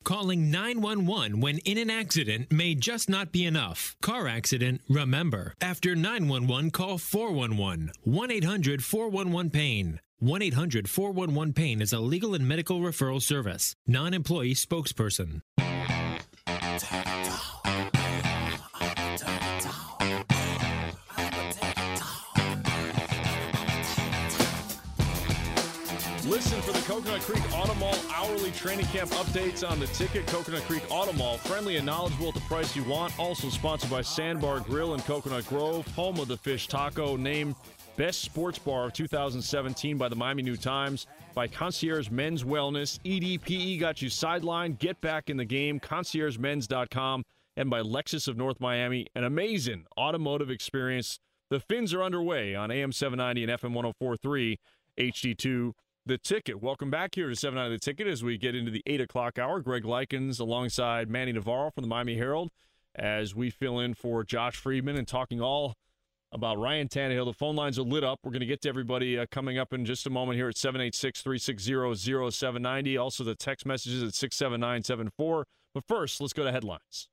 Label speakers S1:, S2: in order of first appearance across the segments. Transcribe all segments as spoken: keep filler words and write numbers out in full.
S1: Calling nine one one when in an accident may just not be enough. Car accident, remember. After nine one one, call four one one. one eight hundred four one one pain. one eight hundred four one one pain is a legal and medical referral service. Non-employee spokesperson.
S2: Listen for the Coconut Creek Auto Mall hourly training camp updates on the ticket. Coconut Creek Auto Mall, friendly and knowledgeable at the price you want. Also sponsored by Sandbar Grill in Coconut Grove, home of the Fish Taco, named Best Sports Bar of two thousand seventeen by the Miami New Times, by Concierge Men's Wellness. E D P E got you sidelined. Get back in the game. concierge men's dot com. And by Lexus of North Miami, an amazing automotive experience. The Fins are underway on A M seven ninety and F M one oh four point three H D two. The Ticket. Welcome back here to seven ninety The Ticket as we get into the eight o'clock hour. Greg Likens alongside Manny Navarro from the Miami Herald as we fill in for Josh Friedman and talking all about Ryan Tannehill. The phone lines are lit up. We're going to get to everybody uh, coming up in just a moment here at seven eight six, three six zero, zero seven nine zero. Also the text messages at six seven nine seven four. But first, let's go to headlines.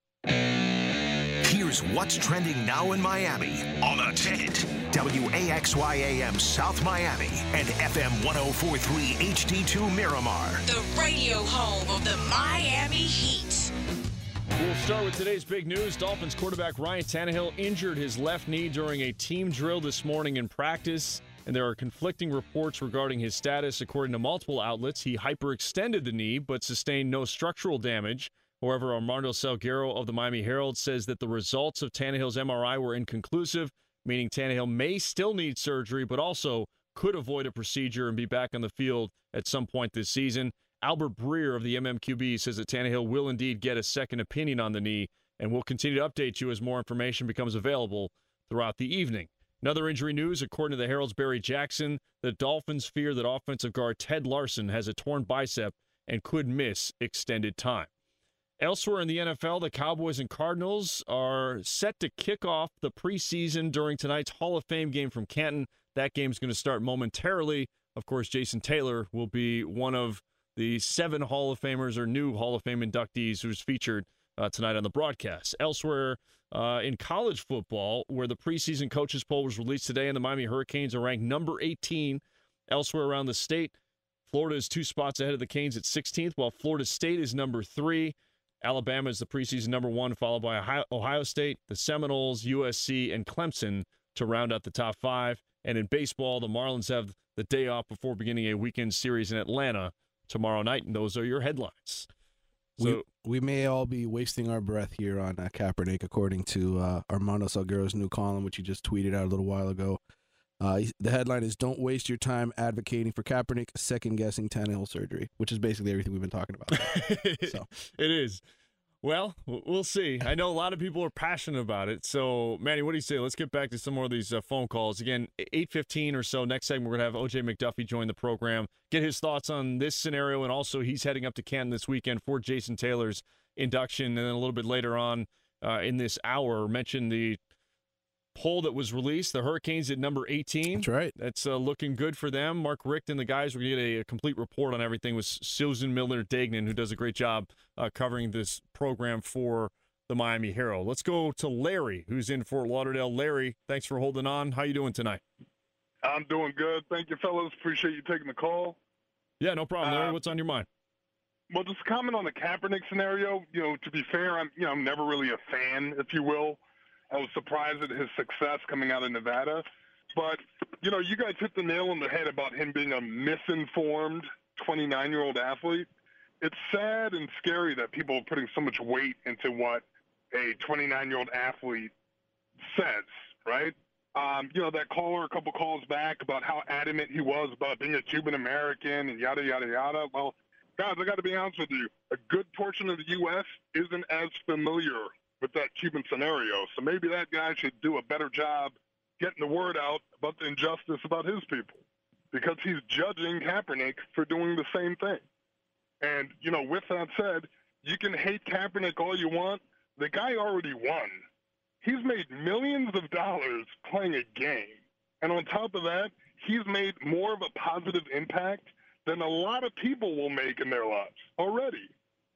S3: Here's what's trending now in Miami on The Ticket. W A X Y A M South Miami and F M one oh four point three H D two Miramar.
S4: The radio home of the Miami Heat.
S2: We'll start with today's big news. Dolphins quarterback Ryan Tannehill injured his left knee during a team drill this morning in practice, and there are conflicting reports regarding his status. According to multiple outlets, he hyperextended the knee but sustained no structural damage. However, Armando Salguero of the Miami Herald says that the results of Tannehill's M R I were inconclusive, meaning Tannehill may still need surgery, but also could avoid a procedure and be back on the field at some point this season. Albert Breer of the M M Q B says that Tannehill will indeed get a second opinion on the knee, and we'll continue to update you as more information becomes available throughout the evening. Another injury news, according to the Herald's Barry Jackson, the Dolphins fear that offensive guard Ted Larson has a torn bicep and could miss extended time. Elsewhere in the N F L, the Cowboys and Cardinals are set to kick off the preseason during tonight's Hall of Fame game from Canton. That game's going to start momentarily. Of course, Jason Taylor will be one of the seven Hall of Famers or new Hall of Fame inductees who's featured uh, tonight on the broadcast. Elsewhere uh, in college football, where the preseason coaches poll was released today, and the Miami Hurricanes are ranked number eighteen. Elsewhere around the state, Florida is two spots ahead of the Canes at sixteenth, while Florida State is number three. Alabama is the preseason number one, followed by Ohio, Ohio State, the Seminoles, U S C, and Clemson to round out the top five. And in baseball, the Marlins have the day off before beginning a weekend series in Atlanta tomorrow night, and those are your headlines.
S5: So we, we may all be wasting our breath here on uh, Kaepernick, according to uh, Armando Salguero's new column, which he just tweeted out a little while ago. Uh, the headline is, "Don't waste your time advocating for Kaepernick, second-guessing Tannehill surgery," which is basically everything we've been talking about. So.
S2: It is. Well, we'll see. I know a lot of people are passionate about it. So, Manny, what do you say? Let's get back to some more of these uh, phone calls. Again, eight fifteen or so, next segment, we're going to have O J McDuffie join the program, get his thoughts on this scenario, and also he's heading up to Canton this weekend for Jason Taylor's induction. And then a little bit later on uh, in this hour, mention the poll that was released. The Hurricanes at number eighteen.
S5: That's right.
S2: That's uh, looking good for them. Mark Richt and the guys, we're going to get a, a complete report on everything with Susan Miller-Dagnan, who does a great job uh, covering this program for the Miami Herald. Let's go to Larry, who's in Fort Lauderdale. Larry, thanks for holding on. How you doing tonight?
S6: I'm doing good. Thank you, fellas. Appreciate you taking the call.
S2: Yeah, no problem, Larry.
S6: Uh,
S2: What's on your mind?
S6: Well, just comment on the Kaepernick scenario. You know, to be fair, I'm you know I'm never really a fan, if you will. I was surprised at his success coming out of Nevada. But, you know, you guys hit the nail on the head about him being a misinformed twenty-nine-year-old athlete. It's sad and scary that people are putting so much weight into what a twenty-nine-year-old athlete says, right? Um, you know, that caller a couple calls back about how adamant he was about being a Cuban-American and yada, yada, yada. Well, guys, I got to be honest with you. A good portion of the U S isn't as familiar with that Cuban scenario. So maybe that guy should do a better job getting the word out about the injustice about his people, because he's judging Kaepernick for doing the same thing. And, you know, with that said, you can hate Kaepernick all you want. The guy already won. He's made millions of dollars playing a game. And on top of that, he's made more of a positive impact than a lot of people will make in their lives already.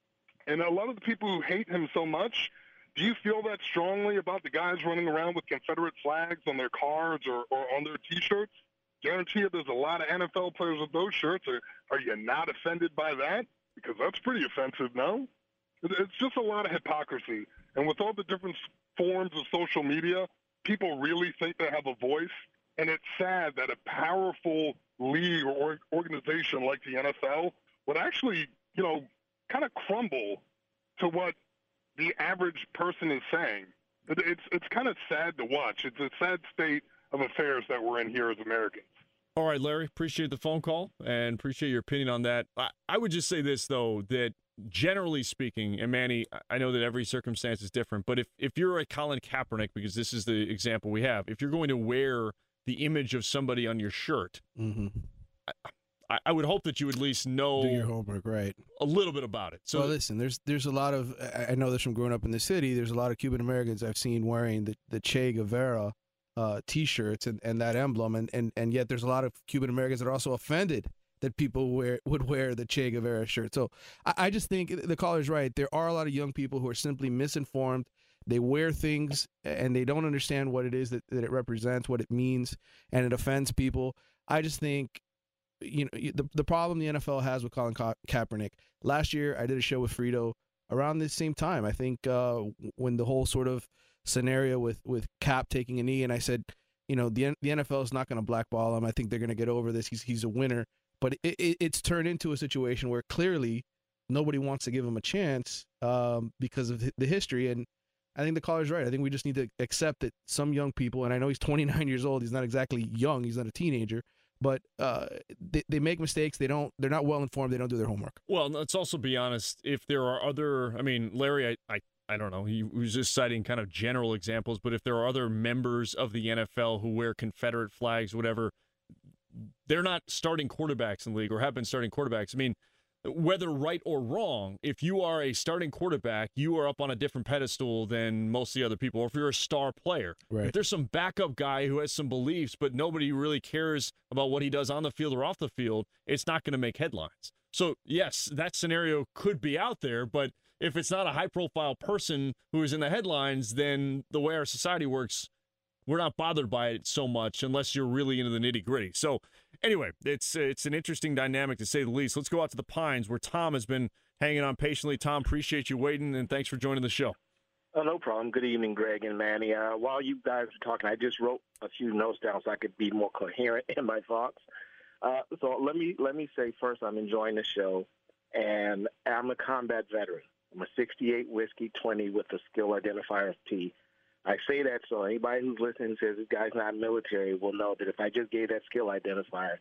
S6: And a lot of the people who hate him so much, do you feel that strongly about the guys running around with Confederate flags on their cards or, or on their T-shirts? Guarantee you there's a lot of N F L players with those shirts. Are, are you not offended by that? Because that's pretty offensive, no? It's just a lot of hypocrisy. And with all the different forms of social media, people really think they have a voice. And it's sad that a powerful league or organization like the N F L would actually, you know, kind of crumble to what the average person is saying. It's it's kind of sad to watch. It's a sad state of affairs that we're in here as Americans.
S2: All right, Larry, appreciate the phone call and appreciate your opinion on that. I, I would just say this, though, that generally speaking, and Manny, I know that every circumstance is different, but if, if you're a Colin Kaepernick, because this is the example we have, if you're going to wear the image of somebody on your shirt,
S5: mm-hmm.
S2: I, I would hope that you at least know
S5: do your homework, right?
S2: A little bit about it. So
S5: well, listen, there's there's a lot of, I know this from growing up in the city, there's a lot of Cuban Americans I've seen wearing the, the Che Guevara uh, T-shirts and, and that emblem, and, and, and yet there's a lot of Cuban Americans that are also offended that people wear would wear the Che Guevara shirt. So I, I just think the caller's right. There are a lot of young people who are simply misinformed. They wear things and they don't understand what it is that, that it represents, what it means, and it offends people. I just think, you know, the the problem the N F L has with Colin Ka- Kaepernick. Last year, I did a show with Frito around this same time. I think uh, when the whole sort of scenario with, with Cap taking a knee, and I said, you know, the the N F L is not going to blackball him. I think they're going to get over this. He's he's a winner. But it, it, it's turned into a situation where clearly nobody wants to give him a chance um, because of the history. And I think the caller's right. I think we just need to accept that some young people, and I know he's twenty-nine years old. He's not exactly young. He's not a teenager. But uh, they, they make mistakes. They don't. They're not well informed. They don't do their homework.
S2: Well, let's also be honest. If there are other, I mean, Larry, I, I, I don't know. He was just citing kind of general examples. But if there are other members of the N F L who wear Confederate flags, whatever, they're not starting quarterbacks in the league or have been starting quarterbacks. I mean, whether right or wrong, if you are a starting quarterback, you are up on a different pedestal than most of the other people. Or if you're a star player,
S5: right.
S2: If there's some backup guy who has some beliefs, but nobody really cares about what he does on the field or off the field, it's not going to make headlines. So, yes, that scenario could be out there, but if it's not a high-profile person who is in the headlines, then the way our society works, we're not bothered by it so much unless you're really into the nitty-gritty. So, anyway, it's it's an interesting dynamic to say the least. Let's go out to the Pines where Tom has been hanging on patiently. Tom, appreciate you waiting, and thanks for joining the show.
S7: Oh, no problem. Good evening, Greg and Manny. Uh, while you guys were talking, I just wrote a few notes down so I could be more coherent in my thoughts. Uh, so let me let me say first, I'm enjoying the show, and I'm a combat veteran. I'm a sixty-eight Whiskey twenty with a skill identifier of P. I say that so anybody who's listening and says this guy's not military will know that if I just gave that skill identifier,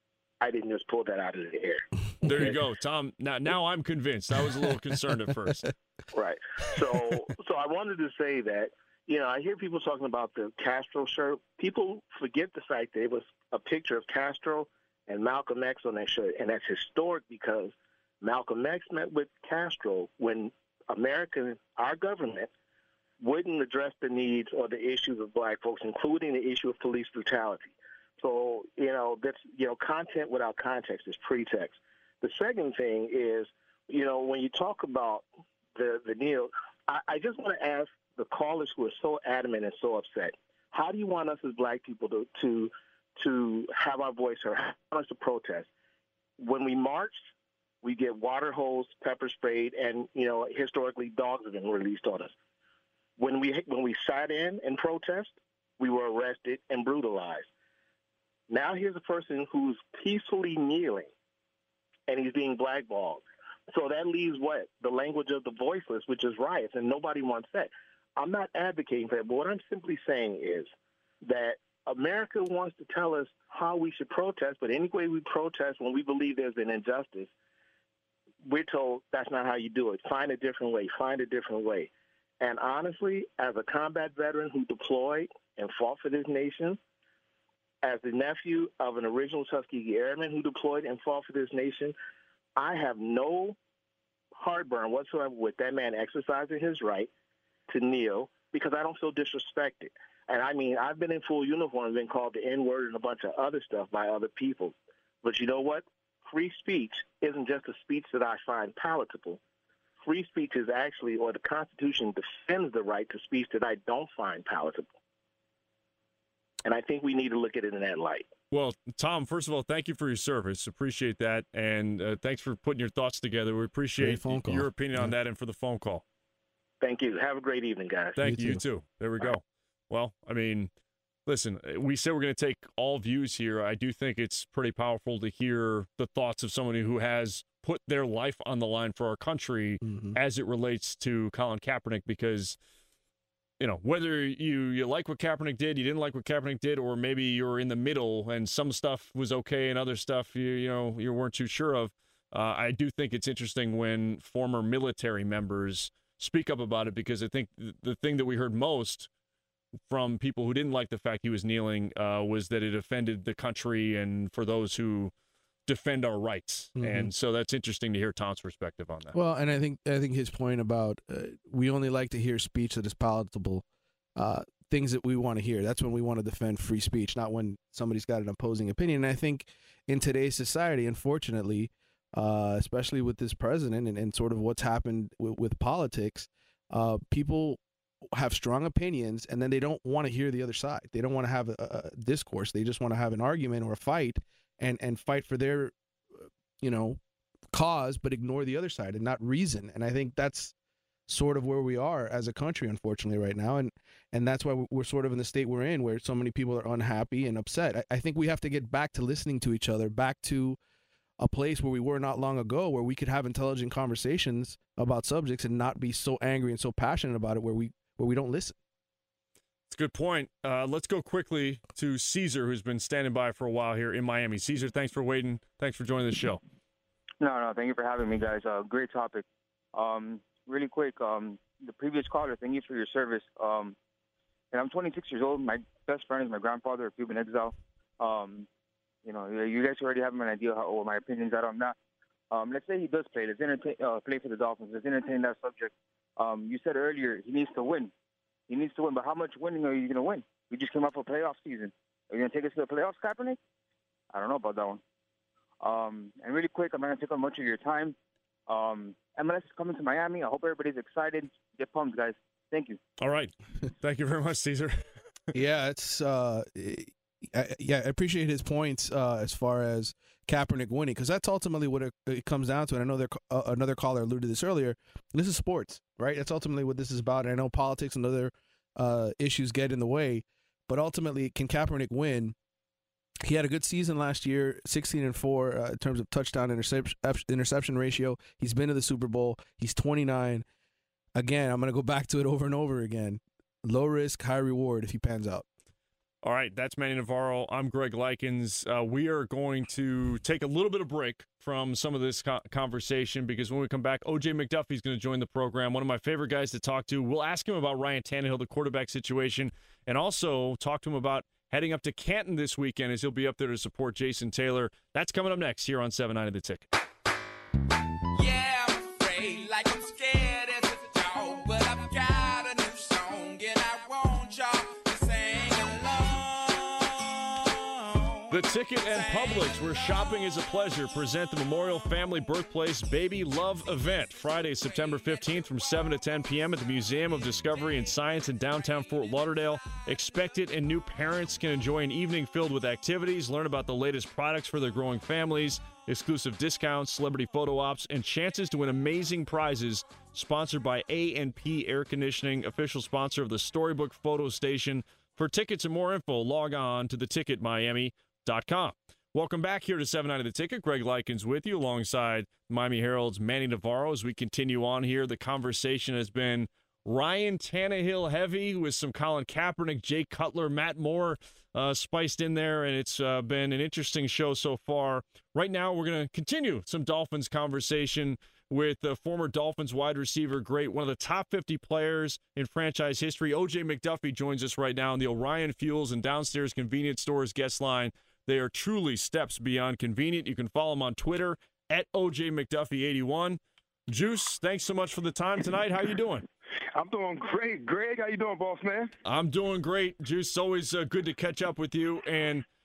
S7: I didn't just pull that out of the air.
S2: There you go, Tom. Now, now I'm convinced. I was a little concerned at first.
S7: Right. So, so I wanted to say that, you know, I hear people talking about the Castro shirt. People forget the fact that it was a picture of Castro and Malcolm X on that shirt, and that's historic because Malcolm X met with Castro when American, our government, wouldn't address the needs or the issues of black folks, including the issue of police brutality. So, you know, that's, you know, content without context is pretext. The second thing is, you know, when you talk about the, the Neil, I, I just want to ask the callers who are so adamant and so upset, how do you want us as black people to to, to have our voice heard? How do you want us to protest? When we march, we get water hose, pepper sprayed, and, you know, historically dogs have been released on us. When we when we sat in and protest, we were arrested and brutalized. Now here's a person who's peacefully kneeling, and he's being blackballed. So that leaves what? The language of the voiceless, which is riots, and nobody wants that. I'm not advocating for that, but what I'm simply saying is that America wants to tell us how we should protest, but any way we protest when we believe there's an injustice, we're told that's not how you do it. Find a different way. Find a different way. And honestly, as a combat veteran who deployed and fought for this nation, as the nephew of an original Tuskegee Airman who deployed and fought for this nation, I have no heartburn whatsoever with that man exercising his right to kneel because I don't feel disrespected. And I mean, I've been in full uniform and been called the N-word and a bunch of other stuff by other people. But you know what? Free speech isn't just a speech that I find palatable. free speech is actually, or the Constitution defends the right to speech that I don't find palatable. And I think we need to look at it in that light.
S2: Well, Tom, first of all, thank you for your service. Appreciate that. And uh, thanks for putting your thoughts together. We appreciate your opinion yeah. on that and for the phone call.
S7: Thank you. Have a great evening, guys.
S2: Thank you,
S5: you
S2: too. too. There we go. Well, I mean, listen, we said we're going to take all views here. I do think it's pretty powerful to hear the thoughts of somebody who has put their life on the line for our country mm-hmm. as it relates to Colin Kaepernick, because, you know, whether you, you like what Kaepernick did, you didn't like what Kaepernick did, or maybe you're in the middle and some stuff was okay and other stuff you you know you weren't too sure of, uh, I do think it's interesting when former military members speak up about it, because I think the thing that we heard most from people who didn't like the fact he was kneeling uh, was that it offended the country and for those who defend our rights. Mm-hmm. And so that's interesting to hear Tom's perspective on that.
S5: Well, and I think I think his point about uh, we only like to hear speech that is palatable, uh, things that we want to hear. That's when we want to defend free speech, not when somebody's got an opposing opinion. And I think in today's society, unfortunately, uh, especially with this president and, and sort of what's happened w- with politics, uh, people have strong opinions and then they don't want to hear the other side. They don't want to have a, a discourse. They just want to have an argument or a fight and, and fight for their, you know, cause, but ignore the other side and not reason. And I think that's sort of where we are as a country, unfortunately, right now. And and that's why we're sort of in the state we're in, where so many people are unhappy and upset. I, I think we have to get back to listening to each other, back to a place where we were not long ago, where we could have intelligent conversations about subjects and not be so angry and so passionate about it, where we where we don't listen.
S2: It's a good point. Uh, let's go quickly to Caesar, who's been standing by for a while here in Miami. Caesar, thanks for waiting. Thanks for joining the show.
S8: No, no, thank you for having me, guys. Uh, great topic. Um, really quick, um, the previous caller, thank you for your service. Um, and I'm twenty-six years old. My best friend is my grandfather, a Cuban exile. Um, you know, you guys already have an idea how what my opinions are on that. Um, let's say he does play. Let's entertain, uh, play for the Dolphins. Let's entertain that subject. Um, you said earlier he needs to win. He needs to win, but how much winning are you going to win? We just came off a playoff season. Are you going to take us to the playoffs, Kaepernick? I don't know about that one. Um, and really quick, I'm not going to take up much of your time. Um, M L S is coming to Miami. I hope everybody's excited. Get pumped, guys. Thank you.
S2: All right. Thank you very much, Caesar.
S5: yeah, it's uh, I, yeah, I appreciate his points uh, as far as Kaepernick winning, because that's ultimately what it, it comes down to. And I know there, uh, another caller alluded to this earlier. This is sports, right? That's ultimately what this is about. And I know politics and other uh, issues get in the way, but ultimately, can Kaepernick win? He had a good season last year, sixteen and four uh, in terms of touchdown interception interception ratio. He's been to the Super Bowl. He's twenty-nine. Again, I'm going to go back to it over and over again. Low risk, high reward if he pans out.
S2: All right, that's Manny Navarro. I'm Greg Likens. Uh, we are going to take a little bit of break from some of this co- conversation because when we come back, O J McDuffie is going to join the program, one of my favorite guys to talk to. We'll ask him about Ryan Tannehill, the quarterback situation, and also talk to him about heading up to Canton this weekend as he'll be up there to support Jason Taylor. That's coming up next here on seven ninety The Ticket.
S9: Yeah, I'm afraid, like I'm scared as a dog, but I've got a new song and I want y'all to sing along.
S2: The Ticket and Publix, where shopping is a pleasure, present the Memorial Family Birthplace Baby Love event Friday, September fifteenth from seven to ten p.m. at the Museum of Discovery and Science in downtown Fort Lauderdale. Expectant and new parents can enjoy an evening filled with activities, learn about the latest products for their growing families, exclusive discounts, celebrity photo ops, and chances to win amazing prizes. Sponsored by A and P Air Conditioning, official sponsor of the Storybook Photo Station. For tickets and more info, log on to the ticket miami dot com. Welcome back here to seven ninety The Ticket. Greg Likens with you alongside Miami Herald's Manny Navarro as we continue on here. The conversation has been Ryan Tannehill heavy with some Colin Kaepernick, Jay Cutler, Matt Moore uh, spiced in there, and it's uh, been an interesting show so far. Right now, we're going to continue some Dolphins conversation with the former Dolphins wide receiver great, one of the top fifty players in franchise history. O J McDuffie joins us right now on the Orion Fuels and Downstairs Convenience Stores guest line. They are truly steps beyond convenient. You can follow him on Twitter at O J McDuffie eighty-one. Juice, thanks so much for the time tonight. How you doing?
S6: I'm doing great. Greg, how you doing, boss man?
S2: I'm doing great. Juice, it's always uh, good to catch up with you. And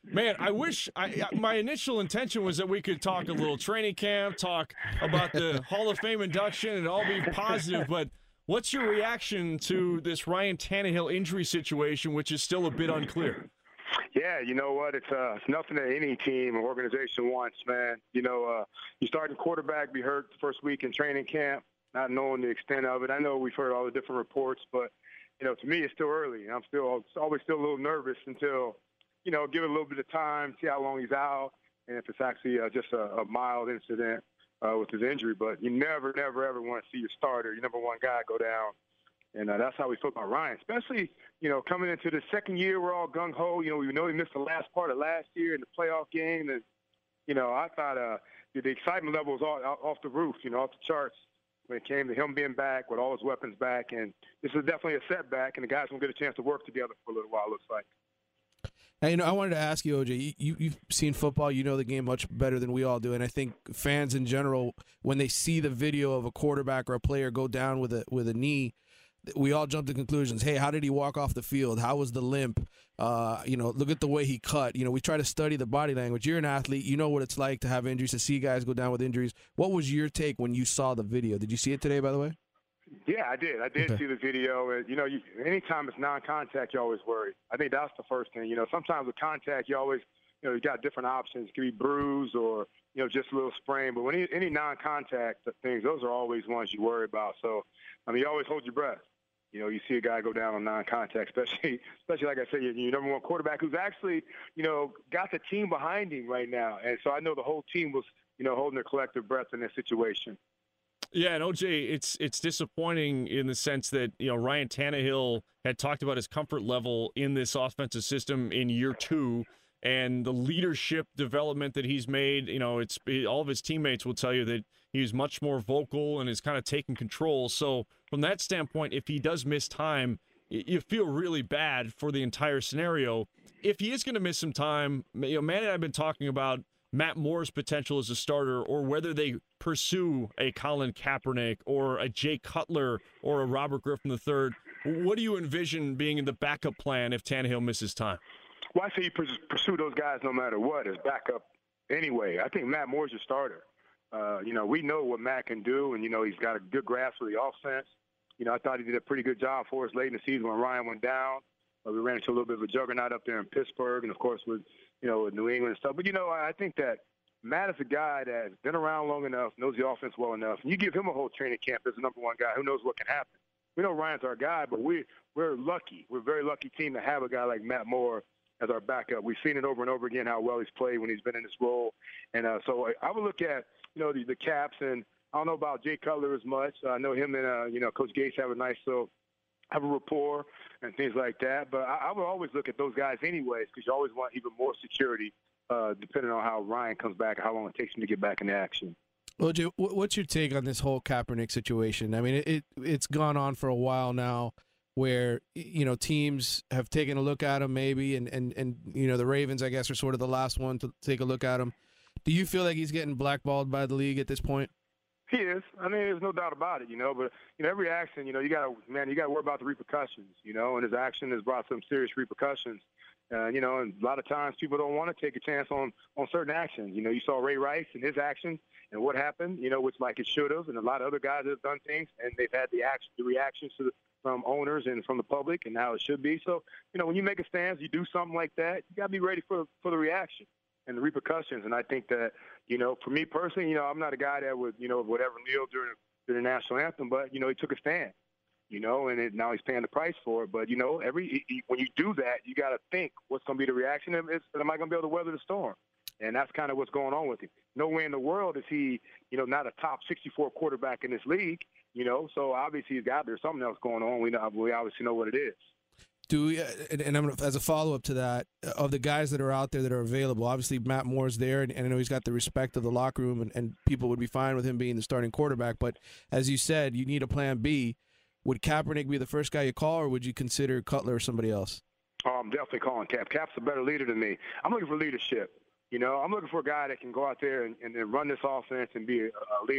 S2: Man, I wish I, my initial intention was that we could talk a little training camp, talk about the Hall of Fame induction, and all be positive. But what's your reaction to this Ryan Tannehill injury situation, which is still a bit unclear?
S10: Yeah, you know what? It's uh, it's nothing that any team or organization wants, man. You know, uh, you starting quarterback be hurt the first week in training camp, not knowing the extent of it. I know we've heard all the different reports, but you know, to me, it's still early. I'm still always still a little nervous until, you know, give it a little bit of time, see how long he's out, and if it's actually uh, just a, a mild incident uh, with his injury. But you never, never, ever want to see your starter, your number one guy, go down. And uh, that's how we feel about Ryan, especially, you know, coming into the second year, we're all gung-ho. You know, we know he missed the last part of last year in the playoff game. And, you know, I thought uh, the excitement level was all, off the roof, you know, off the charts when it came to him being back with all his weapons back. And this is definitely a setback, and the guys won't get a chance to work together for a little while, it looks like.
S5: Hey, you know, I wanted to ask you, O J, you, you've seen football, you know the game much better than we all do, and I think fans in general, when they see the video of a quarterback or a player go down with a with a knee, we all jump to conclusions. Hey, how did he walk off the field? How was the limp? Uh, you know, look at the way he cut. You know, we try to study the body language. You're an athlete. You know what it's like to have injuries, to see guys go down with injuries. What was your take when you saw the video? Did you see it today, by the way?
S10: Yeah, I did. I did
S5: Okay.
S10: see the video. And, you know, you, anytime it's non-contact, you always worry. I think that's the first thing. You know, sometimes with contact, you always, you know, you got different options. It could be bruise or, you know, just a little sprain. But when any, any non-contact things, those are always ones you worry about. So, I mean, you always hold your breath. You know, you see a guy go down on non-contact, especially, especially like I said, your, your number one quarterback who's actually, you know, got the team behind him right now. And so I know the whole team was, you know, holding their collective breath in this situation.
S2: Yeah, and O J, it's it's disappointing in the sense that, you know, Ryan Tannehill had talked about his comfort level in this offensive system in year two, and the leadership development that he's made. You know, it's all of his teammates will tell you that he's much more vocal and is kind of taking control. So from that standpoint, if he does miss time, you feel really bad for the entire scenario. If he is going to miss some time, you know, Matt and I have been talking about Matt Moore's potential as a starter, or whether they pursue a Colin Kaepernick or a Jay Cutler or a Robert Griffin the third. What do you envision being in the backup plan if Tannehill misses time?
S10: Well, I say you pursue those guys no matter what as backup anyway. I think Matt Moore's your starter. Uh, you know, we know what Matt can do, and, you know, he's got a good grasp of the offense. You know, I thought he did a pretty good job for us late in the season when Ryan went down. Uh, we ran into a little bit of a juggernaut up there in Pittsburgh and, of course, with, you know, with New England and stuff. But, you know, I think that Matt is a guy that's been around long enough, knows the offense well enough. And you give him a whole training camp as a number one guy, who knows what can happen. We know Ryan's our guy, but we, we're lucky. We're a very lucky team to have a guy like Matt Moore as our backup. We've seen it over and over again how well he's played when he's been in this role. And uh, so I would look at, you know, the, the Caps, and I don't know about Jay Cutler as much. I know him and, uh, you know, Coach Gates have a nice little have a rapport and things like that. But I, I would always look at those guys anyways, because you always want even more security uh, depending on how Ryan comes back and how long it takes him to get back into action.
S5: O J, what's your take on this whole Kaepernick situation? I mean, it, it it's gone on for a while now, where, you know, teams have taken a look at him maybe, and, and, and you know, the Ravens, I guess, are sort of the last one to take a look at him. Do you feel like he's getting blackballed by the league at this point?
S10: He is. I mean, there's no doubt about it, you know. But, you know, every action, you know, you got to, man, you got to worry about the repercussions, you know, and his action has brought some serious repercussions. Uh, you know, and a lot of times people don't want to take a chance on, on certain actions. You know, you saw Ray Rice and his action and what happened, you know, which like it should have, and a lot of other guys have done things, and they've had the action, the reactions to the, from owners and from the public, and how it should be. So, you know, when you make a stance, you do something like that, you got to be ready for for the reaction and the repercussions. And I think that, you know, for me personally, you know, I'm not a guy that would, you know, whatever kneel during, during the national anthem, but, you know, he took a stand, you know, and it, now he's paying the price for it. But, you know, every he, when you do that, you got to think what's going to be the reaction. Is, am I going to be able to weather the storm? And that's kind of what's going on with him. No way in the world is he, you know, not a top sixty-four quarterback in this league, you know. So obviously he's got there's something else going on. We know, we obviously know what it is.
S5: Do we, and, and I'm gonna, as a follow up to that, of the guys that are out there that are available, obviously Matt Moore's there, and, and I know he's got the respect of the locker room, and, and people would be fine with him being the starting quarterback. But as you said, you need a plan B. Would Kaepernick be the first guy you call, or would you consider Cutler or somebody else?
S10: Oh, I'm definitely calling Cap. Cap's a better leader than me. I'm looking for leadership. You know, I'm looking for a guy that can go out there and, and, and run this offense and be a, a leader.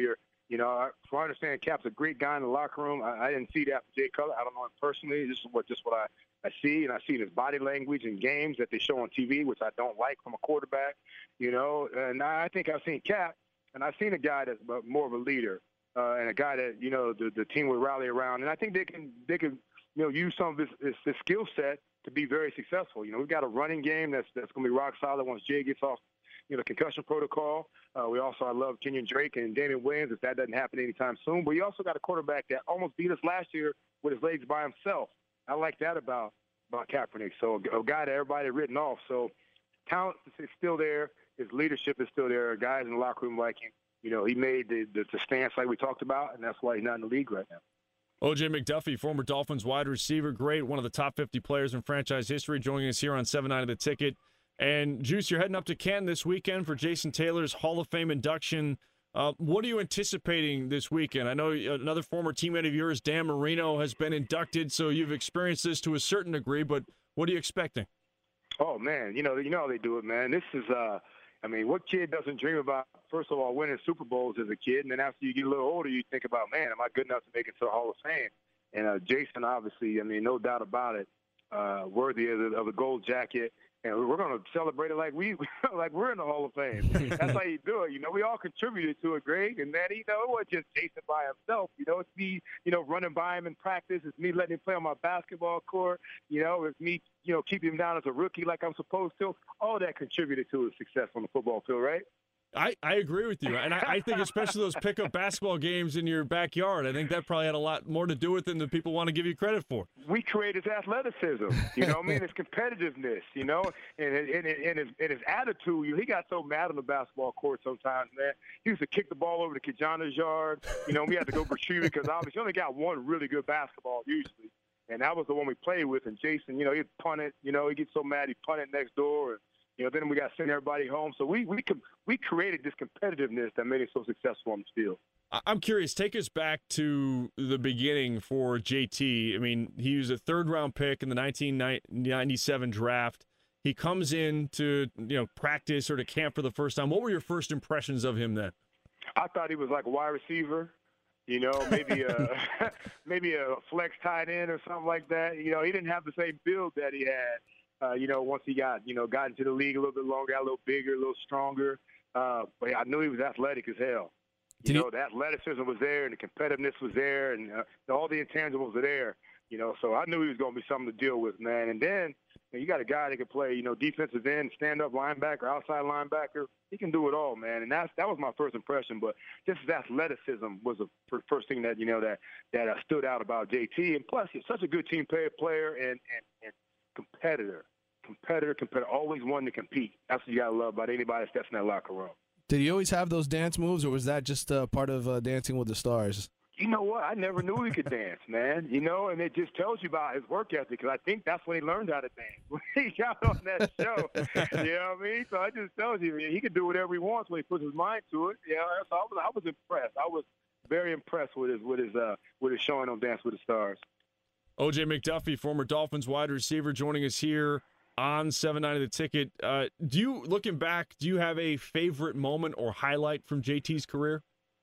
S10: You know, I, from what I understand, Cap's a great guy in the locker room. I, I didn't see that from Jay Cutler. I don't know him personally. This is what just what I, I see, and I see his body language in games that they show on T V, which I don't like from a quarterback. You know, and I think I've seen Cap, and I've seen a guy that's more of a leader uh, and a guy that, you know, the, the team will rally around. And I think they can they can you know use some of his, his, his skill set to be very successful. You know, we've got a running game that's that's going to be rock solid once Jay gets off, you know, concussion protocol. Uh, we also, I love Kenyon Drake and Damian Williams if that doesn't happen anytime soon. But you also got a quarterback that almost beat us last year with his legs by himself. I like that about, about Kaepernick. So a, a guy that everybody had written off. So talent is still there. His leadership is still there. Guys in the locker room like him. You know, he made the, the, the stance like we talked about, and that's why he's not in the league right now.
S2: O J McDuffie, former Dolphins wide receiver, great, one of the top fifty players in franchise history, joining us here on seven ninety The Ticket. And, Juice, you're heading up to Canton this weekend for Jason Taylor's Hall of Fame induction. Uh, what are you anticipating this weekend? I know another former teammate of yours, Dan Marino, has been inducted, so you've experienced this to a certain degree, but what are you expecting?
S10: Oh, man, you know, you know how they do it, man. This is, uh, I mean, what kid doesn't dream about, first of all, winning Super Bowls as a kid, and then after you get a little older, you think about, man, am I good enough to make it to the Hall of Fame? And uh, Jason, obviously, I mean, no doubt about it, uh, worthy of the, of the gold jacket. And we're going to celebrate it like we, like we're in the Hall of Fame. That's how you do it. You know, we all contributed to it, Greg. And then, you know, it wasn't just Jason by himself. You know, it's me, you know, running by him in practice. It's me letting him play on my basketball court. You know, it's me, you know, keeping him down as a rookie like I'm supposed to. All that contributed to his success on the football field, right?
S2: I, I agree with you. And I, I think especially those pickup basketball games in your backyard, I think that probably had a lot more to do with it than the people want to give you credit for.
S10: We create his athleticism, you know what I mean? His competitiveness, you know, and, and, and, his, and his attitude. He got so mad on the basketball court sometimes, man. He used to kick the ball over to Kajana's yard. You know, we had to go retrieve it because obviously only got one really good basketball usually. And that was the one we played with. And Jason, you know, he'd punt it. You know, he gets so mad he punt it next door. And, you know, then we got to send everybody home. So we we we created this competitiveness that made it so successful on the field.
S2: I'm curious. Take us back to the beginning for J T. I mean, he was a third-round pick in the nineteen ninety-seven draft. He comes in to, you know, practice or to camp for the first time. What were your first impressions of him then?
S10: I thought he was like a wide receiver. You know, maybe a maybe a flex tight end or something like that. You know, he didn't have the same build that he had. Uh, you know, once he got, you know, got into the league a little bit longer, got a little bigger, a little stronger. Uh, but I knew he was athletic as hell. You Did know, he... the athleticism was there and the competitiveness was there and uh, all the intangibles are there. You know, so I knew he was going to be something to deal with, man. And then you, know, you got a guy that can play, you know, defensive end, stand-up linebacker, outside linebacker. He can do it all, man. And that's, that was my first impression. But just his athleticism was the first thing that, you know, that, that uh, stood out about J T. And plus, he's such a good team player and, and, and competitor. Competitor, competitor, always wanting to compete. That's what you got to love about anybody that steps in that locker room.
S5: Did he always have those dance moves, or was that just uh, part of uh, Dancing with the Stars?
S10: You know what? I never knew he could dance, man. You know, and it just tells you about his work ethic, because I think that's when he learned how to dance. When he got on that show, you know what I mean? So it just tells you, he can do whatever he wants when he puts his mind to it. You know, so I was, I was impressed. I was very impressed with his, with his, uh, with his showing on Dance with the Stars.
S2: O J McDuffie, former Dolphins wide receiver, joining us here on seven ninety The Ticket. Uh, do you, looking back, do you have a favorite moment or highlight from J T's career?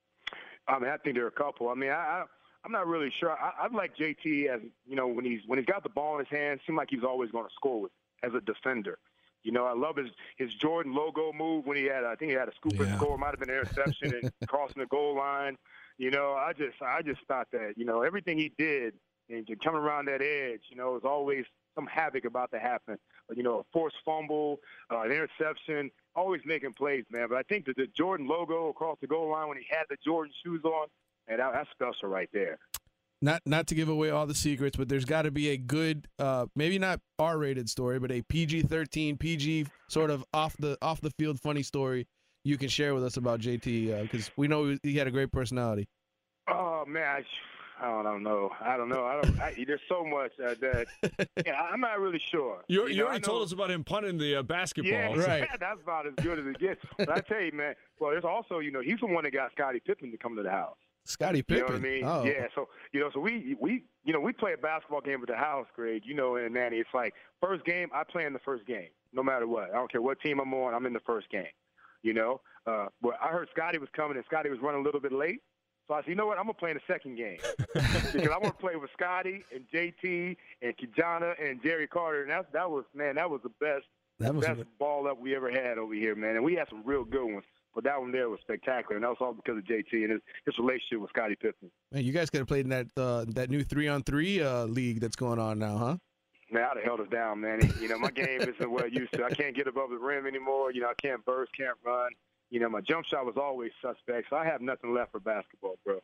S10: I mean, I think there are a couple. I mean, I, I I'm not really sure. I, I like J T as, you know, when he's when he's got the ball in his hands, it seemed like he's always going to score with it as a defender. You know, I love his his Jordan logo move when he had, I think he had a scoop and yeah. score, might have been an interception and crossing the goal line. You know, I just I just thought that, you know, everything he did and coming around that edge, you know, was always some havoc about to happen. But, you know, a forced fumble, uh, an interception, always making plays, man. But I think that the Jordan logo across the goal line when he had the Jordan shoes on, and that, that's special right there.
S5: Not not to give away all the secrets, but there's got to be a good, uh, maybe not R-rated story, but a P G thirteen, P G sort of off the off the field funny story you can share with us about J T, because uh, we know he had a great personality.
S10: Oh man. I, I don't know. I don't know. I don't. I, there's so much uh, that yeah, I'm not really sure.
S2: You,
S10: you,
S2: you
S10: know,
S2: already told us about him punting the uh, basketball.
S10: Yeah,
S5: right.
S10: That's about as good as it gets. But I tell you, man. Well, there's also, you know, he's the one that got Scottie Pippen to come to the house.
S5: Scottie Pippen.
S10: You know what I mean?
S5: Oh.
S10: Yeah. So you know, so we we you know we play a basketball game at the house, Greg. You know, and Manny, it's like first game, I play in the first game, no matter what. I don't care what team I'm on, I'm in the first game. You know. Uh, but I heard Scottie was coming, and Scottie was running a little bit late. So I said, you know what? I'm going to play in the second game because I want to play with Scotty and J T and Kijana and Jerry Carter. And that, that was, man, that was the best,
S5: That was
S10: best ball up we ever had over here, man. And we had some real good ones. But that one there was spectacular, and that was all because of J T and his, his relationship with Scottie Pippen.
S5: Man, you guys could have played in that uh, that new three-on-three uh, league that's going on now, huh?
S10: Man, I'd have held us down, man. You know, my game isn't what it used to. I can't get above the rim anymore. You know, I can't burst, can't run. You know, my jump shot was always suspect, so I have nothing left for basketball, bro.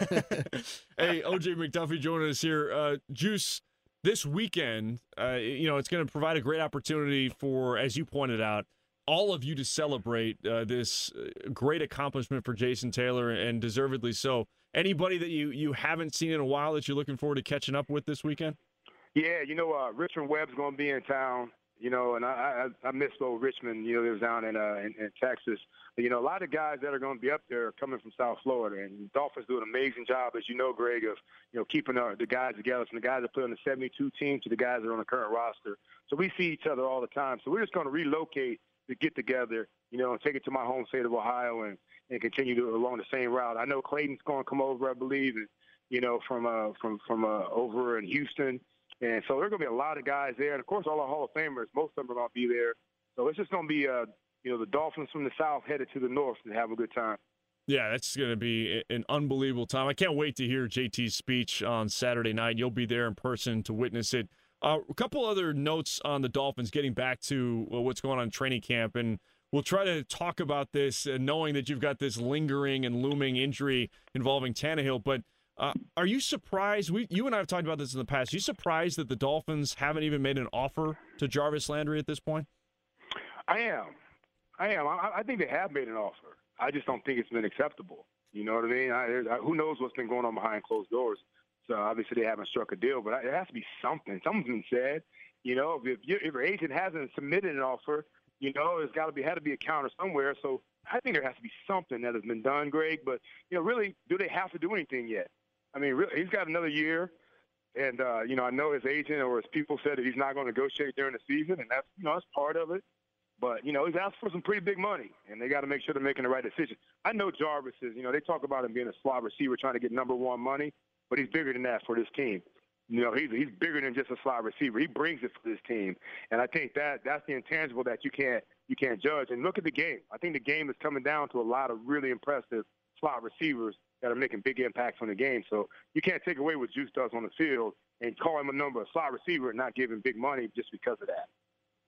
S2: Hey, O J McDuffie joining us here. Uh, Juice, this weekend, uh, you know, it's going to provide a great opportunity for, as you pointed out, all of you to celebrate uh, this great accomplishment for Jason Taylor, and deservedly so. Anybody that you, you haven't seen in a while that you're looking forward to catching up with this weekend?
S10: Yeah, you know, uh, Richmond Webb's going to be in town, you know, and I I, I miss old Richmond, you know, he was down in, uh, in, in Texas. You know, a lot of guys that are going to be up there are coming from South Florida, and Dolphins do an amazing job, as you know, Greg, of, you know, keeping our, the guys together, from the guys that play on the seventy-two team to the guys that are on the current roster. So we see each other all the time. So we're just going to relocate to get together, you know, and take it to my home state of Ohio and, and continue to along the same route. I know Clayton's going to come over, I believe, and, you know, from uh, from from uh, over in Houston. And so there are going to be a lot of guys there. And, of course, all our Hall of Famers, most of them are going to be there. So it's just going to be, uh, you know, the Dolphins from the South headed to the North to have a good time.
S2: Yeah, that's going to be an unbelievable time. I can't wait to hear J T's speech on Saturday night. You'll be there in person to witness it. Uh, a couple other notes on the Dolphins, getting back to well, what's going on in training camp, and we'll try to talk about this, uh, knowing that you've got this lingering and looming injury involving Tannehill. But uh, are you surprised? We, you and I have talked about this in the past. Are you surprised that the Dolphins haven't even made an offer to Jarvis Landry at this point?
S10: I am. I am. I, I think they have made an offer. I just don't think it's been acceptable. You know what I mean? I, I, who knows what's been going on behind closed doors? So obviously they haven't struck a deal, but it has to be something. Something's been said. You know, if, you, if your agent hasn't submitted an offer, you know, there's got to be had to be a counter somewhere. So I think there has to be something that has been done, Greg. But you know, really, do they have to do anything yet? I mean, really, he's got another year, and uh, you know, I know his agent or his people said that he's not going to negotiate during the season, and that's you know that's part of it. But you know, he's asked for some pretty big money, and they got to make sure they're making the right decision. I know Jarvis is, you know, they talk about him being a slot receiver trying to get number one money. But he's bigger than that for this team. You know, he's he's bigger than just a slot receiver. He brings it for this team, and I think that that's the intangible that you can't you can't judge. And look at the game. I think the game is coming down to a lot of really impressive slot receivers that are making big impacts on the game. So you can't take away what Juice does on the field and call him a number a slot receiver and not give him big money just because of that.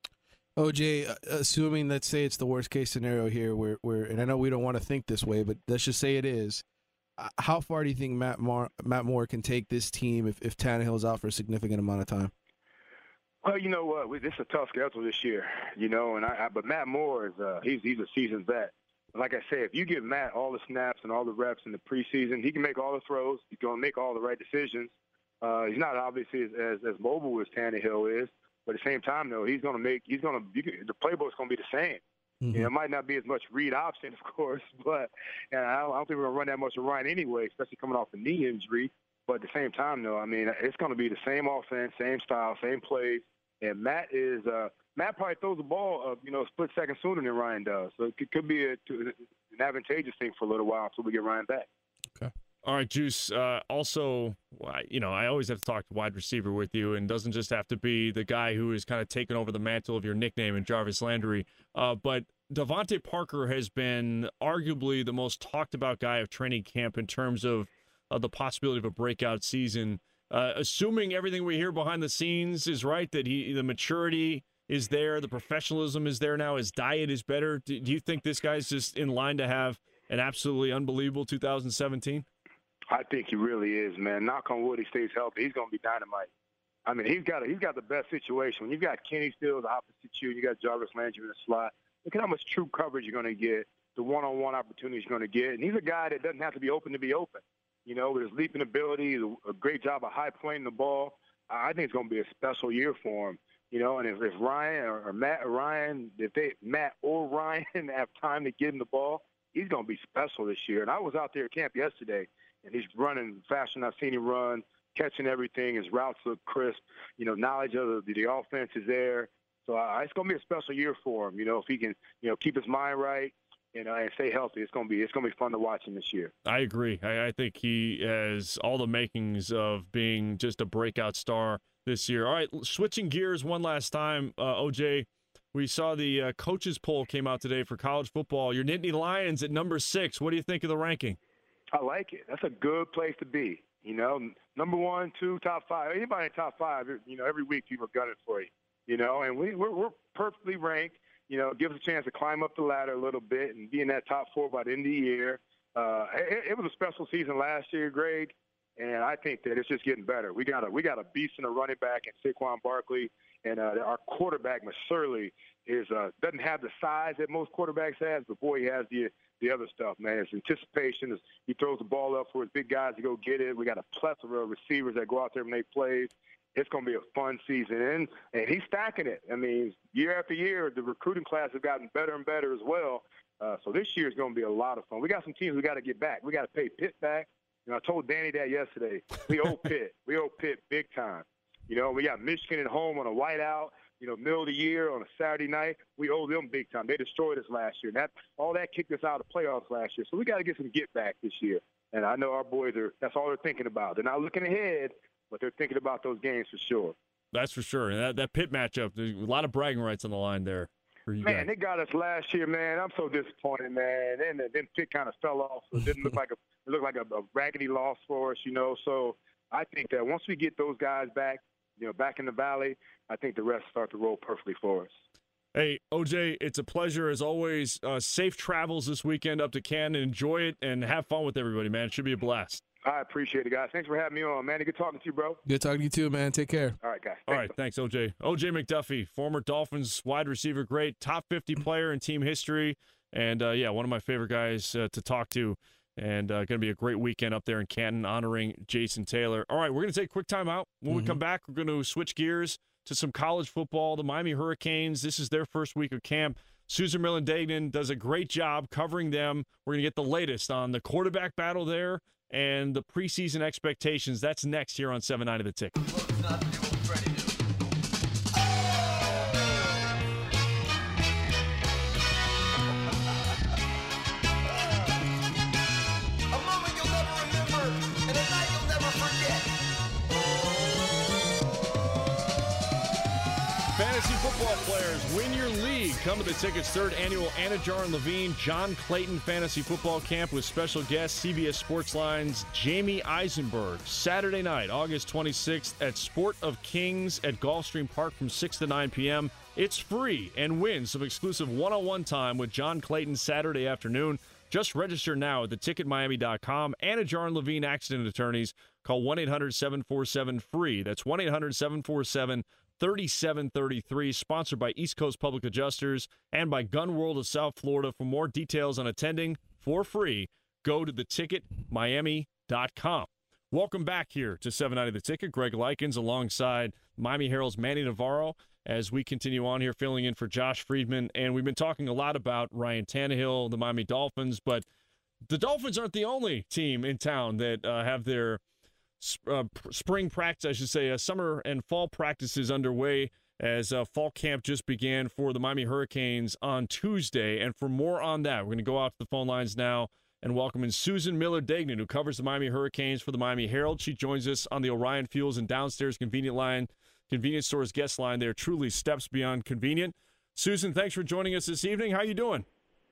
S5: O J, uh, assuming, let's say it's the worst case scenario here, where where and I know we don't want to think this way, but let's just say it is. How far do you think Matt Moore, Matt Moore can take this team if, if Tannehill's out for a significant amount of time?
S10: Well, you know what? Uh, this is a tough schedule this year, you know, and I, I but Matt Moore is uh, he's he's a seasoned vet. Like I said, if you give Matt all the snaps and all the reps in the preseason, he can make all the throws. He's going to make all the right decisions. Uh, he's not obviously as, as as mobile as Tannehill is, but at the same time, though, he's going to make he's going to the playbook's going to be the same. Mm-hmm. You know, it might not be as much read option, of course, but and I, don't, I don't think we're going to run that much of Ryan anyway, especially coming off a knee injury. But at the same time, though, I mean, it's going to be the same offense, same style, same plays. And Matt is uh, Matt probably throws the ball, uh, you know, a split second sooner than Ryan does. So it could, could be a, an advantageous thing for a little while until we get Ryan back.
S2: Okay. All right, Juice. Uh, also, you know, I always have to talk to wide receiver with you, and doesn't just have to be the guy who is kind of taken over the mantle of your nickname in Jarvis Landry. Uh, but Devontae Parker has been arguably the most talked about guy of training camp in terms of uh, the possibility of a breakout season. Uh, assuming everything we hear behind the scenes is right, that he the maturity is there, the professionalism is there now, his diet is better. Do, do you think this guy's just in line to have an absolutely unbelievable two thousand seventeen?
S10: I think he really is, man. Knock on wood, he stays healthy. He's going to be dynamite. I mean, he's got a, he's got the best situation. When you've got Kenny still the opposite you, you got Jarvis Landry in the slot. Look at how much true coverage you're going to get, the one-on-one opportunities you're going to get. And he's a guy that doesn't have to be open to be open. You know, with his leaping ability, a great job of high playing the ball. I think it's going to be a special year for him. You know, and if, if Ryan or, or Matt or Ryan, if they Matt or Ryan have time to get him the ball, he's going to be special this year. And I was out there at camp yesterday, and he's running faster than I've seen him run, catching everything. His routes look crisp. You know, knowledge of the, the offense is there. So uh, it's going to be a special year for him, you know, if he can, you know, keep his mind right, you know, and stay healthy. It's gonna be it's gonna be fun to watch him this year.
S2: I agree. I, I think he has all the makings of being just a breakout star this year. All right, switching gears one last time, uh, O J. We saw the uh, coaches poll came out today for college football. Your Nittany Lions at number six. What do you think of the ranking?
S10: I like it. That's a good place to be. You know, number one, two, top five. Anybody in top five, you know, every week people are gunning for you. You know, and we, we're, we're perfectly ranked. You know, give us a chance to climb up the ladder a little bit and be in that top four by the end of the year. Uh, it, it was a special season last year, Greg, and I think that it's just getting better. We got a we got a beast in a running back in Saquon Barkley, and uh, our quarterback Masurley is uh, doesn't have the size that most quarterbacks has, but boy, he has the the other stuff, man. It's anticipation. It's, he throws the ball up for his big guys to go get it. We got a plethora of receivers that go out there and make plays. It's going to be a fun season, and and he's stacking it. I mean, year after year, the recruiting class has gotten better and better as well. Uh, so this year is going to be a lot of fun. We got some teams we got to get back. We got to pay Pitt back. You know, I told Danny that yesterday. We owe Pitt. We owe Pitt big time. You know, we got Michigan at home on a whiteout. You know, middle of the year on a Saturday night. We owe them big time. They destroyed us last year. That all that kicked us out of the playoffs last year. So we got to get some get back this year. And I know our boys are. That's all they're thinking about. They're not looking ahead, but they're thinking about those games for sure.
S2: That's for sure. And that, that Pitt matchup, there's a lot of bragging rights on the line there for you
S10: Man,
S2: guys.
S10: they got us last year, man. I'm so disappointed, man. Then then Pitt kind of fell off. So it didn't look like a it looked like a, a raggedy loss for us, you know. So I think that once we get those guys back, you know, back in the valley, I think the rest start to roll perfectly for us.
S2: Hey, O J, it's a pleasure as always. Uh, safe travels this weekend up to Canton. Enjoy it and have fun with everybody, man. It should be a blast.
S10: I appreciate it, guys. Thanks for having me on, man. Good talking to you, bro.
S5: Good talking to you too, man. Take care.
S10: All right, guys.
S2: All right, thanks, O J. O J McDuffie, former Dolphins wide receiver, great, top fifty player in team history, and, uh, yeah, one of my favorite guys uh, to talk to, and uh, going to be a great weekend up there in Canton honoring Jason Taylor. All right, we're going to take a quick time out. When mm-hmm. we come back, we're going to switch gears to some college football. The Miami Hurricanes, this is their first week of camp. Susan Millen-Dagnan does a great job covering them. We're going to get the latest on the quarterback battle there and the preseason expectations. That's next here on seven ninety The Ticket. Fantasy football players, win your league. Come to the Ticket's third annual Anajar and Levine John Clayton Fantasy Football Camp with special guest C B S Sports Line's Jamie Eisenberg. Saturday night, August twenty-sixth at Sport of Kings at Gulfstream Park from six to nine p.m. It's free and win some exclusive one-on-one time with John Clayton Saturday afternoon. Just register now at the ticket miami dot com. Anajar and Levine Accident Attorneys. Call one eight hundred seven four seven free. That's one eight hundred seven four seven thirty-seven thirty-three, sponsored by East Coast Public Adjusters and by Gun World of South Florida. For more details on attending for free, go to the ticket miami dot com. Welcome back here to seven ninety The Ticket. Greg Likens alongside Miami Herald's Manny Navarro as we continue on here filling in for Josh Friedman. And we've been talking a lot about Ryan Tannehill, the Miami Dolphins, but the Dolphins aren't the only team in town that uh, have their Uh, spring practice, I should say, uh, summer and fall practices underway as uh, fall camp just began for the Miami Hurricanes on Tuesday. And for more on that, we're going to go off the phone lines now and welcome in Susan Miller-Dagnan, who covers the Miami Hurricanes for the Miami Herald. She joins us on the Orion Fuels and Downstairs Convenient Line, Convenience Store's guest line there, truly steps beyond convenient. Susan, thanks for joining us this evening. How are you doing?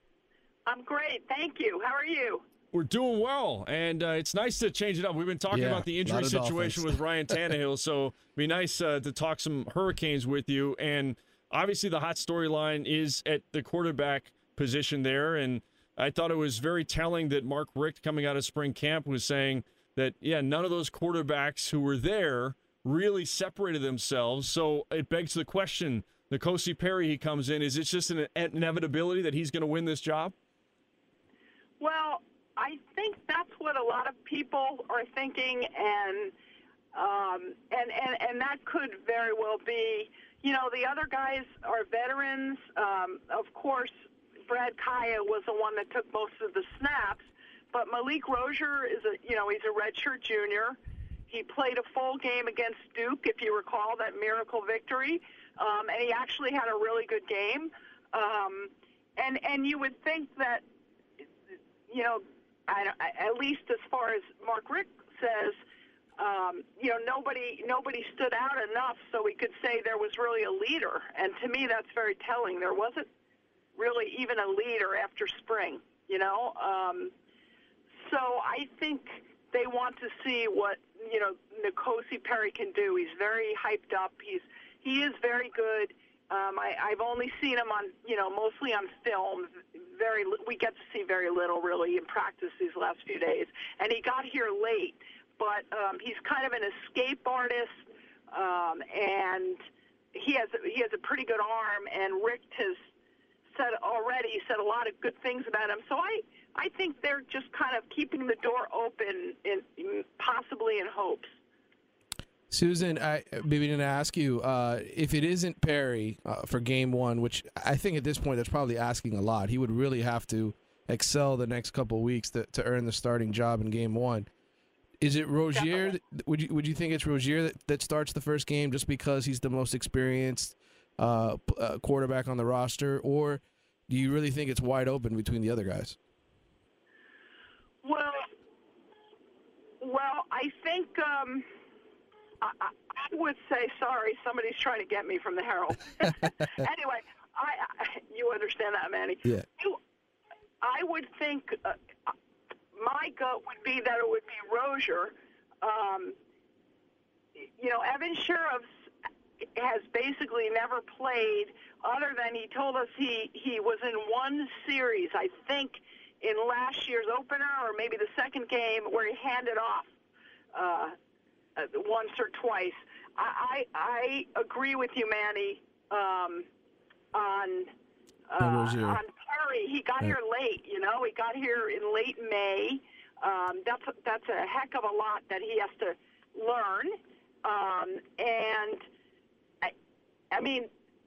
S11: I'm great. Thank you. How are you?
S2: We're doing well, and uh, it's nice to change it up. We've been talking
S5: yeah,
S2: about the injury situation with Ryan Tannehill, so it'd be nice uh, to talk some Hurricanes with you. And obviously the hot storyline is at the quarterback position there, and I thought it was very telling that Mark Richt, coming out of spring camp, was saying that, yeah, none of those quarterbacks who were there really separated themselves. So it begs the question, N'Kosi Perry, he comes in, is it just an inevitability that he's going to win this job?
S11: Well, I think that's what a lot of people are thinking, and um, and, and and that could very well be. You know, the other guys are veterans. Um, of course, Brad Kaya was the one that took most of the snaps, but Malik Rozier is a you know he's a redshirt junior. He played a full game against Duke, if you recall that miracle victory, um, and he actually had a really good game. Um, and and you would think that, you know, I, I, at least as far as Mark Richt says, um, you know, nobody nobody stood out enough so we could say there was really a leader. And to me, that's very telling. There wasn't really even a leader after spring, you know. Um, so I think they want to see what, you know, N'Kosi Perry can do. He's very hyped up. He's he is very good. Um, I, I've only seen him on, you know, mostly on film. Very, we get to see very little really in practice these last few days. And he got here late, but um, he's kind of an escape artist, um, and he has he has a pretty good arm. And Richt has said already said a lot of good things about him. So I I think they're just kind of keeping the door open, in, in possibly in hopes.
S5: Susan, I maybe didn't ask you uh, if it isn't Perry uh, for Game One, which I think at this point that's probably asking a lot. He would really have to excel the next couple of weeks to, to earn the starting job in Game One. Is it Rozier? That, would you would you think it's Rozier that, that starts the first game just because he's the most experienced uh, uh, quarterback on the roster, or do you really think it's wide open between the other guys?
S11: Well, well, I think. Um I, I would say, sorry, somebody's trying to get me from the Herald. Anyway, I, I you understand that, Manny?
S5: Yeah.
S11: You, I would think uh, my gut would be that it would be Rozier. Um, you know, Evan Shirreffs has basically never played, other than he told us he, he was in one series, I think, in last year's opener or maybe the second game where he handed off. Uh, Uh, once or twice. I, I I agree with you, Manny, um, on uh, on Perry. He got yeah. here late, you know. He got here in late May. Um, that's that's a heck of a lot that he has to learn. Um, and I, I mean,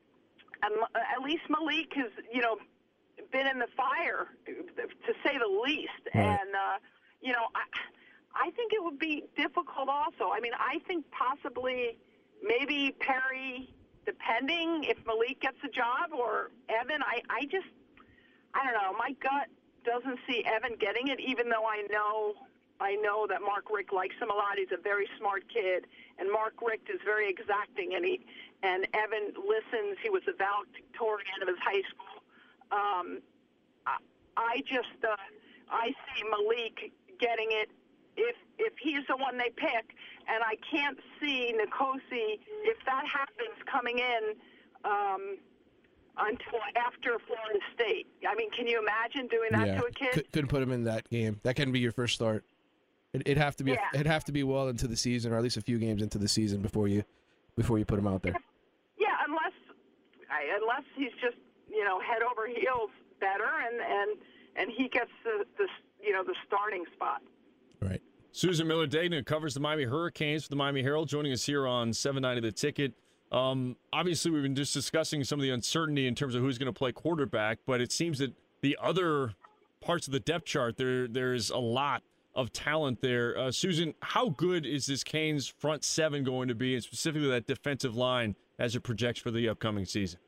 S11: at least Malik has, you know, been in the fire, to say the least.
S5: Right.
S11: And uh, you know, I. I think it would be difficult also. I mean, I think possibly maybe Perry, depending if Malik gets a job, or Evan. I, I just, I don't know. My gut doesn't see Evan getting it, even though I know I know that Mark Richt likes him a lot. He's a very smart kid, and Mark Richt is very exacting, and he and Evan listens. He was a valedictorian of his high school. Um, I, I just, uh, I see Malik getting it if if he's the one they pick, and I can't see N'Kosi, if that happens, coming in um, until after Florida State. I mean, can you imagine doing that
S5: yeah.
S11: to a kid?
S5: Could, couldn't put him in that game. That can be your first start. It, it'd have to be.
S11: Yeah.
S5: It'd have to be well into the season, or at least a few games into the season before you before you put him out there.
S11: Yeah, unless I, unless he's just, you know, head over heels better, and and and he gets the, the you know the starting spot.
S5: Right.
S2: Susan Miller-Degnan covers the Miami Hurricanes for the Miami Herald, joining us here on seven ninety The Ticket. Um, obviously, we've been just discussing some of the uncertainty in terms of who's going to play quarterback, but it seems that the other parts of the depth chart, there there's a lot of talent there. Uh, Susan, how good is this Canes front seven going to be, and specifically that defensive line as it projects for the upcoming season?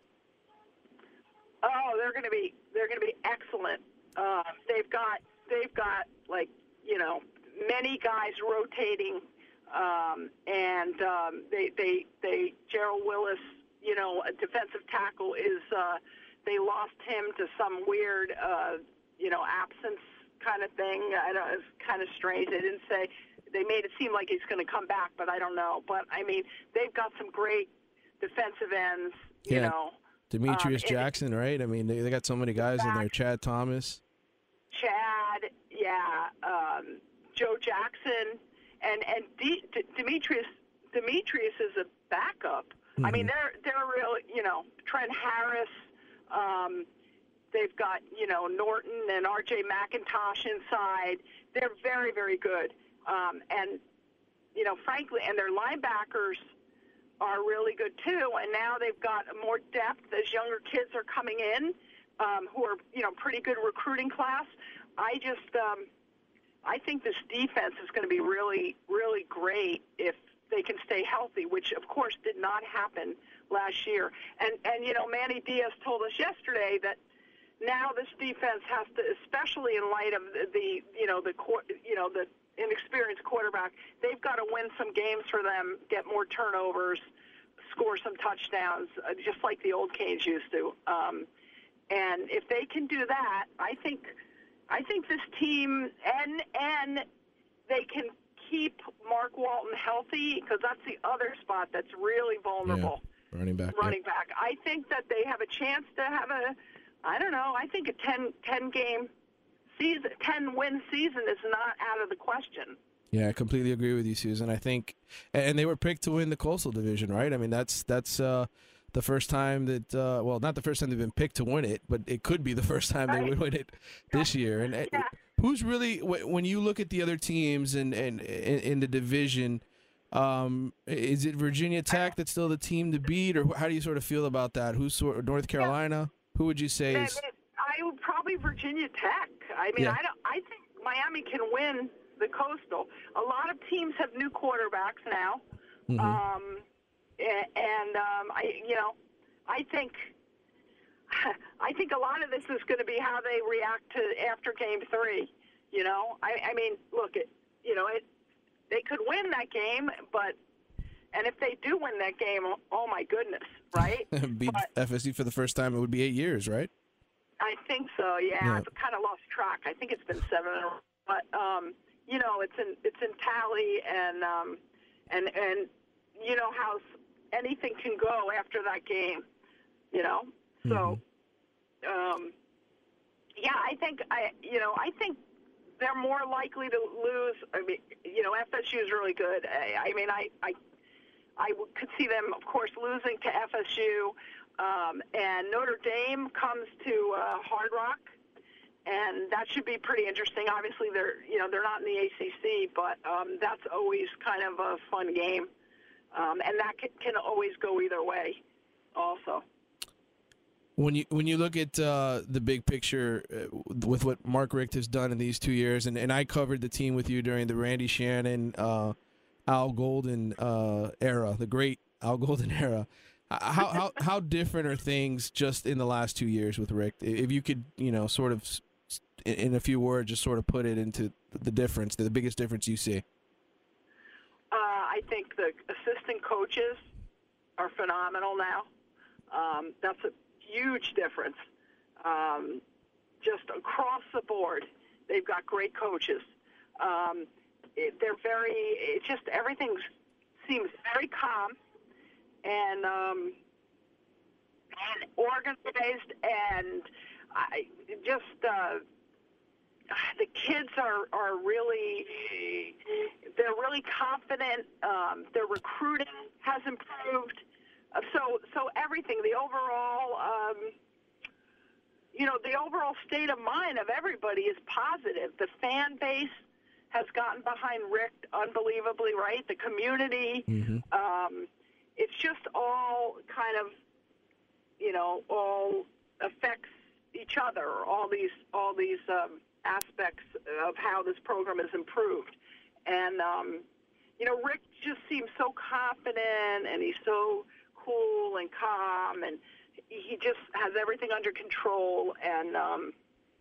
S11: Oh, they're going to be they're going to be excellent. Uh, they've got they've got like you know. many guys rotating, um, and um, they, they, they, Gerald Willis, you know, a defensive tackle is, uh, they lost him to some weird, uh, you know, absence kind of thing. I don't, it's kind of strange. They didn't say, they made it seem like he's going to come back, but I don't know. But, I mean, they've got some great defensive ends, you
S5: yeah.
S11: know.
S5: Demetrius
S11: um,
S5: Jackson, right? I mean, they, they got so many guys in there. Chad Thomas.
S11: Chad, yeah, um, Joe Jackson, and and D, D, Demetrius Demetrius is a backup. Mm-hmm. I mean, they're they're real. You know, Trent Harris. Um, they've got you know Norton and R J McIntosh inside. They're very very good. Um, and you know, frankly, and their linebackers are really good too. And now they've got more depth as younger kids are coming in, um, who are you know pretty good recruiting class. I just. Um, I think this defense is going to be really, really great if they can stay healthy, which, of course, did not happen last year. And, and you know, Manny Diaz told us yesterday that now this defense has to, especially in light of the, the you know the you know the inexperienced quarterback, they've got to win some games for them, get more turnovers, score some touchdowns, uh, just like the old Canes used to. Um, and if they can do that, I think I think this team and and they can keep Mark Walton healthy, because that's the other spot that's really vulnerable.
S5: Yeah, running back.
S11: Running
S5: yeah.
S11: back. I think that they have a chance to have a, I don't know, I think a ten, ten game season, ten win season is not out of the question.
S5: Yeah, I completely agree with you, Susan. I think, and they were picked to win the Coastal Division, right? I mean, that's that's uh, the first time that, uh, well, not the first time they've been picked to win it, but it could be the first time right. they would win it this year. And yeah. Who's really, when you look at the other teams and in, in, in the division, um, is it Virginia Tech that's still the team to beat, or how do you sort of feel about that? Who's sort of North Carolina? Yeah. Who would you say is?
S11: I would probably Virginia Tech. I mean, yeah. I don't. I think Miami can win the Coastal. A lot of teams have new quarterbacks now, mm-hmm. um, and um, I, you know, I think. I think a lot of this is going to be how they react to after game three. You know, I, I mean, look, it, you know, it, they could win that game, but, and if they do win that game, oh my goodness, right?
S5: Beat but, F S U for the first time, it would be eight years, right?
S11: I think so. Yeah, yeah. I've kind of lost track. I think it's been seven, but um, you know, it's in it's in tally, and um, and and you know how anything can go after that game, you know. So, um, yeah, I think I, you know, I think they're more likely to lose. I mean, you know, F S U is really good. I, I mean, I, I, I could see them, of course, losing to F S U, um, and Notre Dame comes to uh, Hard Rock, and that should be pretty interesting. Obviously, they're, you know, they're not in the A C C, but um, that's always kind of a fun game, um, and that can, can always go either way, also.
S5: When you when you look at uh, the big picture uh, with what Mark Richt has done in these two years, and, and I covered the team with you during the Randy Shannon, uh, Al Golden uh, era, the great Al Golden era. How how how different are things just in the last two years with Richt? If you could, you know, sort of in a few words, just sort of put it into the difference, the biggest difference you see.
S11: Uh, I think the assistant coaches are phenomenal now. Um, that's a huge difference, um, just across the board. They've got great coaches. Um, it, they're very, it just, everything seems very calm and, um, and organized, and I just, uh, the kids are, are really, they're really confident. Um, their recruiting has improved. Uh, so, so everything, the overall, um, you know, the overall state of mind of everybody is positive. The fan base has gotten behind Richt unbelievably, right? The community, mm-hmm. um, it's just all kind of, you know, all affects each other. All these, all these um, aspects of how this program has improved, and um, you know, Richt just seems so confident, and he's so cool and calm, and he just has everything under control, and um,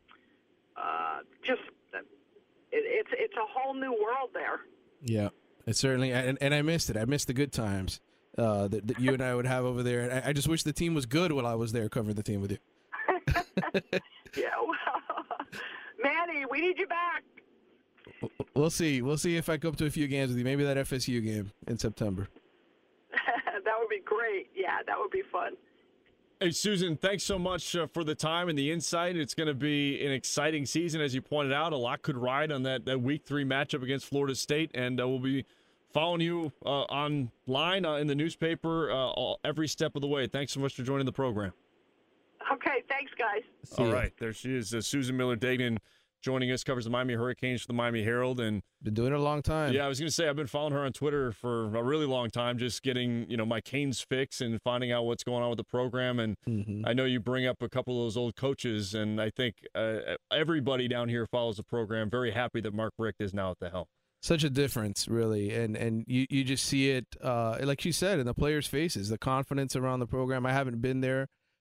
S11: uh, just it, it's it's a whole new world there.
S5: Yeah, it certainly, and, and I missed it. I missed the good times uh, that, that you and I would have over there. And I, I just wish the team was good while I was there covering the team with you.
S11: Yeah, well, Manny, we need you back.
S5: We'll see. We'll see if I go up to a few games with you. Maybe that F S U game in September.
S11: That would be great. Yeah, that would be fun.
S2: Hey, Susan, thanks so much uh, for the time and the insight. It's going to be an exciting season, as you pointed out. A lot could ride on that, that week three matchup against Florida State, and uh, we'll be following you uh, online uh, in the newspaper uh, all, every step of the way. Thanks so much for joining the program.
S11: Okay, thanks, guys.
S2: See all you. Right, there she is, uh, Susan Miller-Dagnan, joining us, covers the Miami Hurricanes for the Miami Herald. And
S5: been doing it a long time.
S2: Yeah, I was going to say, I've been following her on Twitter for a really long time, just getting, you know, my Canes fix and finding out what's going on with the program. And mm-hmm. I know you bring up a couple of those old coaches, and I think uh, everybody down here follows the program. Very happy that Mark Richt is now at the helm.
S5: Such a difference, really. And and you, you just see it, uh, like you said, in the players' faces, the confidence around the program. I haven't been there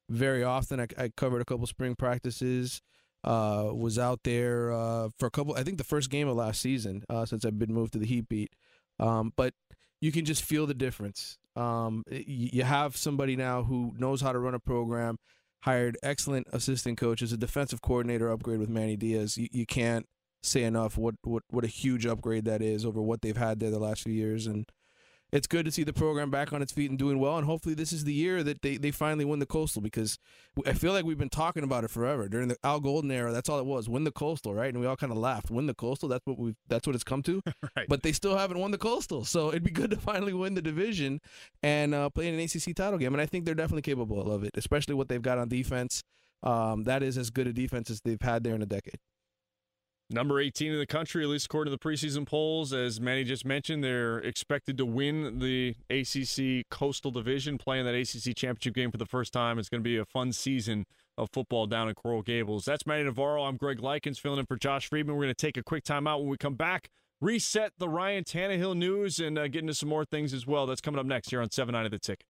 S5: very often. I, I covered a couple spring practices. Uh, was out there uh, for a couple. I think the first game of last season uh, since I've been moved to the Heat beat. Um, but you can just feel the difference. Um, you, you have somebody now who knows how to run a program. Hired excellent assistant coaches, a defensive coordinator upgrade with Manny Diaz. You, you can't say enough what, what what a huge upgrade that is over what they've had there the last few years. And it's good to see the program back on its feet and doing well. And hopefully this is the year that they, they finally win the Coastal, because I feel like we've been talking about it forever. During the Al Golden era, that's all it was, win the Coastal, right? And we all kind of laughed. Win the Coastal, that's what we that's what it's come to.
S2: Right.
S5: But they still haven't won the Coastal. So it'd be good to finally win the division and uh, play in an A C C title game. And I think they're definitely capable of it, especially what they've got on defense. Um, that is as good a defense as they've had there in a decade.
S2: Number eighteen in the country, at least according to the preseason polls. As Manny just mentioned, they're expected to win the A C C Coastal Division, playing that A C C championship game for the first time. It's going to be a fun season of football down in Coral Gables. That's Manny Navarro. I'm Greg Likens, filling in for Josh Friedman. We're going to take a quick time out. When we come back, reset the Ryan Tannehill news and uh, get into some more things as well. That's coming up next here on seven nine of the Ticket.